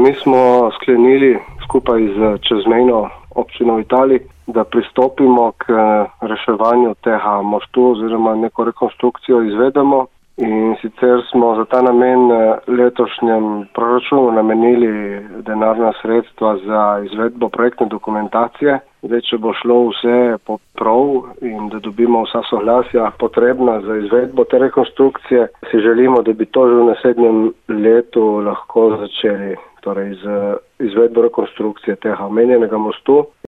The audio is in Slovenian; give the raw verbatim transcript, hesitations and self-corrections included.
Mi smo sklenili skupaj z čezmejno občino v Italiji, da pristopimo k reševanju tega mostu oziroma neko rekonstrukcijo izvedemo. In sicer smo za ta namen letošnjem proračunu namenili denarna sredstva za izvedbo projektne dokumentacije. Zdaj, če bo šlo vse po prav in da dobimo vsa soglasja potrebna za izvedbo te rekonstrukcije, si želimo, da bi to že v naslednjem letu lahko začeli, torej z izvedbo rekonstrukcije tega omenjenega mostu.